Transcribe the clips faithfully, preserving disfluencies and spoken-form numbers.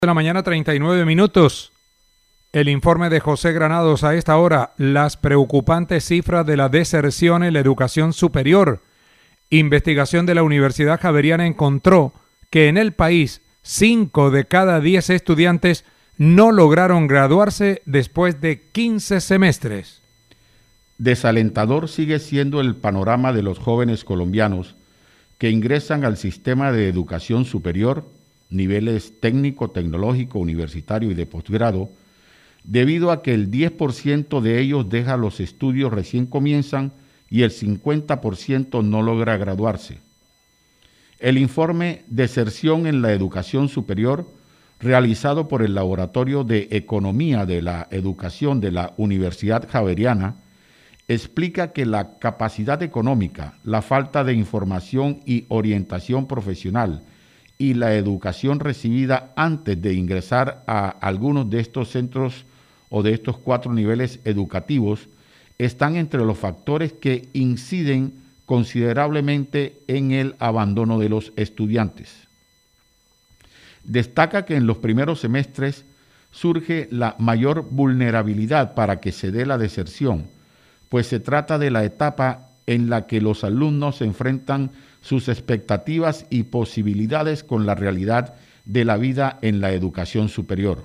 De la mañana, treinta y nueve minutos. El informe de José Granados a esta hora, las preocupantes cifras de la deserción en la educación superior. Investigación de la Universidad Javeriana encontró que en el país cinco de cada diez estudiantes no lograron graduarse después de quince semestres. Desalentador sigue siendo el panorama de los jóvenes colombianos que ingresan al sistema de educación superior, niveles técnico, tecnológico, universitario y de posgrado, debido a que el diez por ciento de ellos deja los estudios recién comienzan y el cincuenta por ciento no logra graduarse. El informe Deserción en la Educación Superior, realizado por el Laboratorio de Economía de la Educación de la Universidad Javeriana, explica que la capacidad económica, la falta de información y orientación profesional y la educación recibida antes de ingresar a algunos de estos centros o de estos cuatro niveles educativos están entre los factores que inciden considerablemente en el abandono de los estudiantes. Destaca que en los primeros semestres surge la mayor vulnerabilidad para que se dé la deserción, pues se trata de la etapa en la que los alumnos se enfrentan sus expectativas y posibilidades con la realidad de la vida en la educación superior.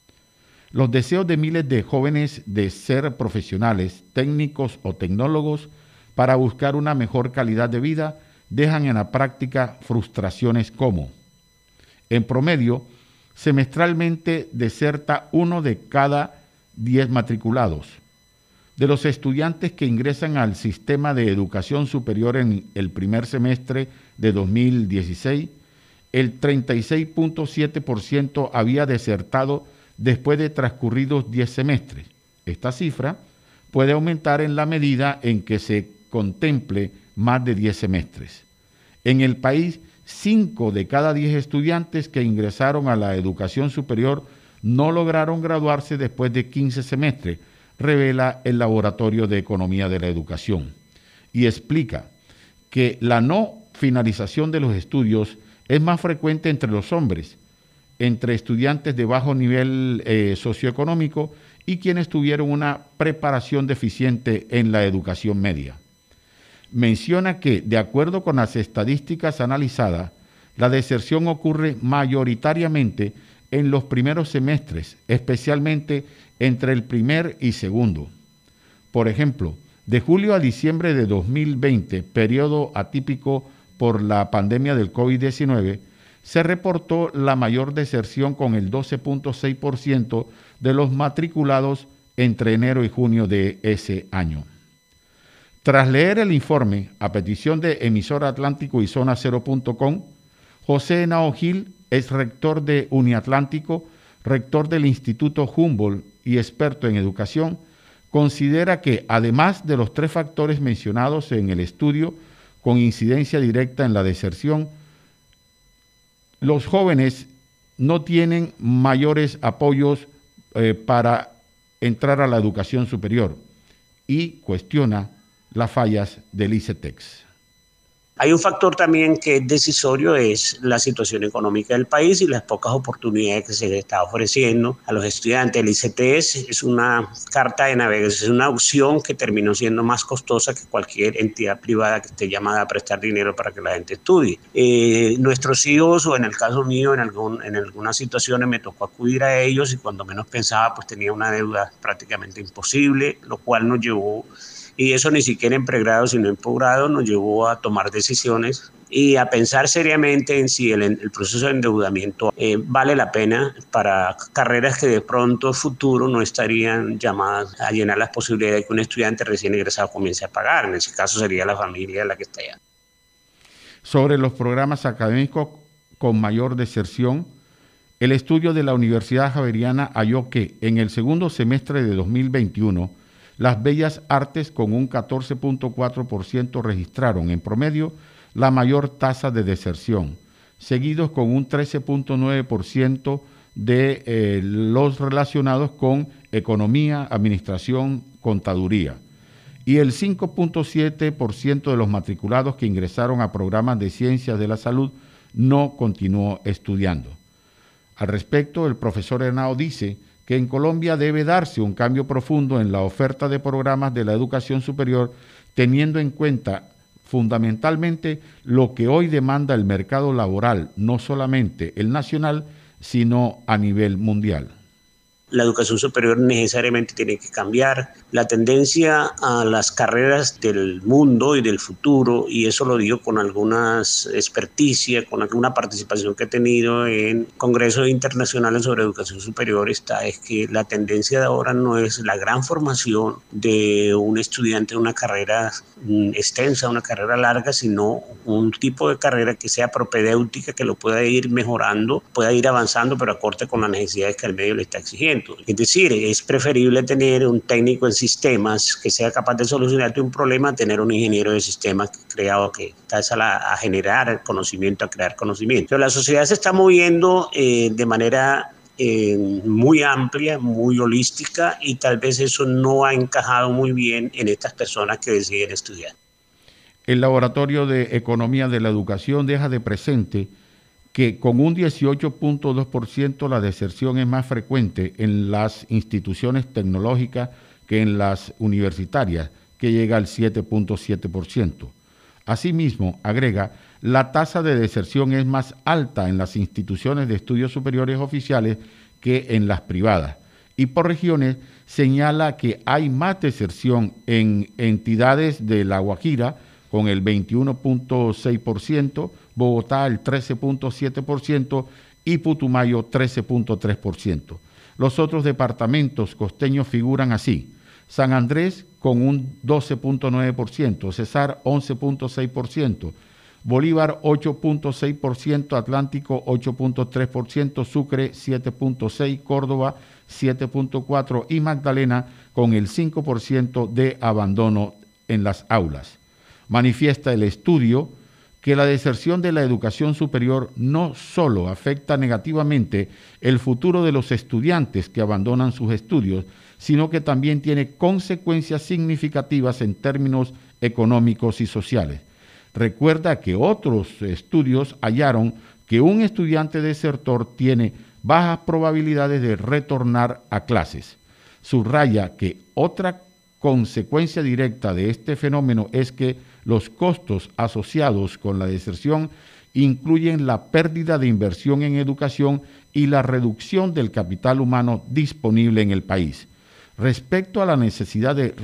Los deseos de miles de jóvenes de ser profesionales, técnicos o tecnólogos para buscar una mejor calidad de vida dejan en la práctica frustraciones como: en promedio, semestralmente deserta uno de cada diez matriculados. De los estudiantes que ingresan al sistema de educación superior en el primer semestre de dos mil dieciséis, el treinta y seis punto siete por ciento había desertado después de transcurridos diez semestres. Esta cifra puede aumentar en la medida en que se contemple más de diez semestres. En el país, cinco de cada diez estudiantes que ingresaron a la educación superior no lograron graduarse después de quince semestres, revela el Laboratorio de Economía de la Educación, y explica que la no finalización de los estudios es más frecuente entre los hombres, entre estudiantes de bajo nivel eh, socioeconómico y quienes tuvieron una preparación deficiente en la educación media. Menciona que, de acuerdo con las estadísticas analizadas, la deserción ocurre mayoritariamente en los primeros semestres, especialmente entre el primer y segundo. Por ejemplo, de julio a diciembre de dos mil veinte, periodo atípico por la pandemia del COVID diecinueve, se reportó la mayor deserción con el doce punto seis por ciento de los matriculados entre enero y junio de ese año. Tras leer el informe, a petición de Emisora Atlántico y Zona Cero punto com, José Henao Gil, ex rector de Uniatlántico, rector del Instituto Humboldt y experto en educación, considera que, además de los tres factores mencionados en el estudio con incidencia directa en la deserción, los jóvenes no tienen mayores apoyos eh, para entrar a la educación superior y cuestiona las fallas del ICETEX. Hay un factor también que es decisorio, es la situación económica del país y las pocas oportunidades que se le está ofreciendo a los estudiantes. El I C T S es una carta de navegación, es una opción que terminó siendo más costosa que cualquier entidad privada que esté llamada a prestar dinero para que la gente estudie. Eh, nuestros hijos, o en el caso mío, en, algún, en algunas situaciones me tocó acudir a ellos y cuando menos pensaba, pues tenía una deuda prácticamente imposible, lo cual nos llevó... Y eso ni siquiera en pregrado, sino en posgrado, nos llevó a tomar decisiones y a pensar seriamente en si el, el proceso de endeudamiento eh, vale la pena para carreras que de pronto en futuro no estarían llamadas a llenar las posibilidades de que un estudiante recién egresado comience a pagar. En ese caso sería la familia la que está allá. Sobre los programas académicos con mayor deserción, el estudio de la Universidad Javeriana halló que en el segundo semestre de dos mil veintiuno, las bellas artes con un catorce punto cuatro por ciento registraron en promedio la mayor tasa de deserción, seguidos con un trece punto nueve por ciento de eh, los relacionados con economía, administración, contaduría, y el cinco punto siete por ciento de los matriculados que ingresaron a programas de ciencias de la salud no continuó estudiando. Al respecto, el profesor Henao dice que en Colombia debe darse un cambio profundo en la oferta de programas de la educación superior, teniendo en cuenta fundamentalmente lo que hoy demanda el mercado laboral, no solamente el nacional, sino a nivel mundial. La educación superior necesariamente tiene que cambiar. La tendencia a las carreras del mundo y del futuro, y eso lo digo con algunas experticia, con alguna participación que he tenido en congresos internacionales sobre educación superior, está es que la tendencia de ahora no es la gran formación de un estudiante de una carrera extensa, una carrera larga, sino un tipo de carrera que sea propedéutica, que lo pueda ir mejorando, pueda ir avanzando, pero acorde con las necesidades que el medio le está exigiendo. Es decir, es preferible tener un técnico en sistemas que sea capaz de solucionarte un problema a tener un ingeniero de sistemas creado que está a, a generar conocimiento, a crear conocimiento. Pero la sociedad se está moviendo eh, de manera eh, muy amplia, muy holística, y tal vez eso no ha encajado muy bien en estas personas que deciden estudiar. El Laboratorio de Economía de la Educación deja de presente que con un dieciocho punto dos por ciento la deserción es más frecuente en las instituciones tecnológicas que en las universitarias, que llega al siete punto siete por ciento. Asimismo, agrega, la tasa de deserción es más alta en las instituciones de estudios superiores oficiales que en las privadas. Y por regiones señala que hay más deserción en entidades de La Guajira, con el veintiuno punto seis por ciento, Bogotá el trece punto siete por ciento y Putumayo trece punto tres por ciento. Los otros departamentos costeños figuran así: San Andrés con un doce punto nueve por ciento, Cesar once punto seis por ciento, Bolívar ocho punto seis por ciento, Atlántico ocho punto tres por ciento, Sucre siete punto seis por ciento, Córdoba siete punto cuatro por ciento y Magdalena con el cinco por ciento de abandono en las aulas. Manifiesta el estudio que la deserción de la educación superior no solo afecta negativamente el futuro de los estudiantes que abandonan sus estudios, sino que también tiene consecuencias significativas en términos económicos y sociales. Recuerda que otros estudios hallaron que un estudiante desertor tiene bajas probabilidades de retornar a clases. Subraya que otra consecuencia directa de este fenómeno es que los costos asociados con la deserción incluyen la pérdida de inversión en educación y la reducción del capital humano disponible en el país. Respecto a la necesidad de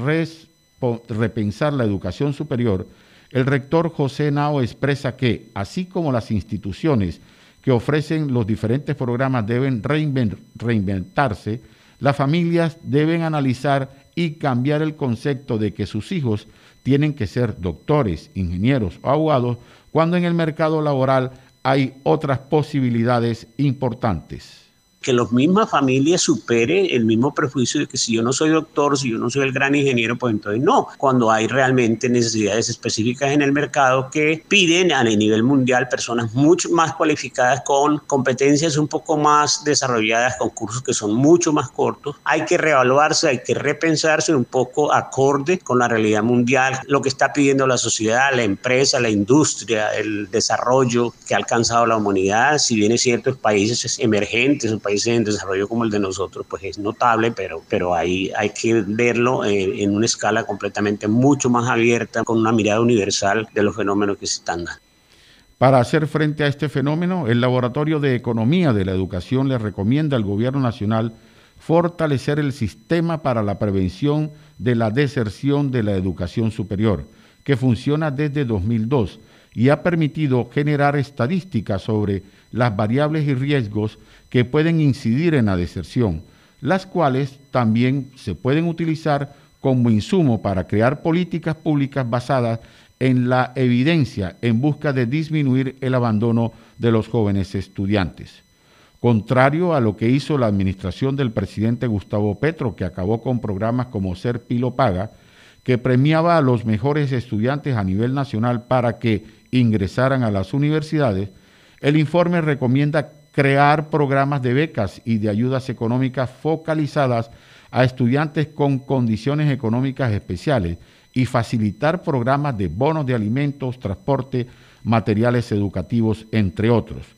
repensar la educación superior, el rector José Henao expresa que, así como las instituciones que ofrecen los diferentes programas deben reinventarse, las familias deben analizar y cambiar el concepto de que sus hijos tienen que ser doctores, ingenieros o abogados, cuando en el mercado laboral hay otras posibilidades importantes. Que las mismas familias superen el mismo prejuicio de que si yo no soy doctor, si yo no soy el gran ingeniero, pues entonces no. Cuando hay realmente necesidades específicas en el mercado que piden a nivel mundial personas mucho más cualificadas con competencias un poco más desarrolladas, con cursos que son mucho más cortos, hay que reevaluarse, hay que repensarse un poco acorde con la realidad mundial, lo que está pidiendo la sociedad, la empresa, la industria, el desarrollo que ha alcanzado la humanidad. Si bien es cierto, en países emergentes, en países en desarrollo como el de nosotros, pues es notable, pero, pero ahí hay que verlo en, en una escala completamente mucho más abierta, con una mirada universal de los fenómenos que se están dando. Para hacer frente a este fenómeno, el Laboratorio de Economía de la Educación le recomienda al Gobierno Nacional fortalecer el sistema para la prevención de la deserción de la educación superior, que funciona desde dos mil dos y ha permitido generar estadísticas sobre las variables y riesgos que pueden incidir en la deserción, las cuales también se pueden utilizar como insumo para crear políticas públicas basadas en la evidencia en busca de disminuir el abandono de los jóvenes estudiantes. Contrario a lo que hizo la administración del presidente Gustavo Petro, que acabó con programas como Ser Pilo Paga, que premiaba a los mejores estudiantes a nivel nacional para que ingresaran a las universidades, el informe recomienda crear programas de becas y de ayudas económicas focalizadas a estudiantes con condiciones económicas especiales y facilitar programas de bonos de alimentos, transporte, materiales educativos, entre otros.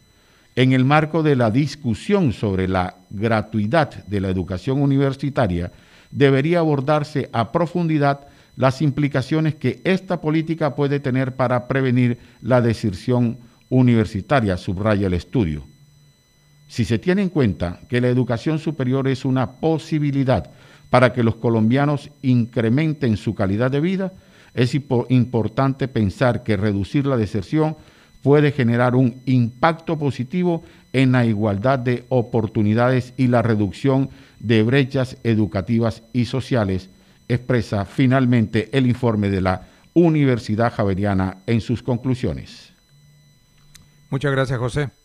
En el marco de la discusión sobre la gratuidad de la educación universitaria, debería abordarse a profundidad las implicaciones que esta política puede tener para prevenir la deserción universitaria, subraya el estudio. Si se tiene en cuenta que la educación superior es una posibilidad para que los colombianos incrementen su calidad de vida, es importante pensar que reducir la deserción puede generar un impacto positivo en la igualdad de oportunidades y la reducción de brechas educativas y sociales, expresa finalmente el informe de la Universidad Javeriana en sus conclusiones. Muchas gracias, José.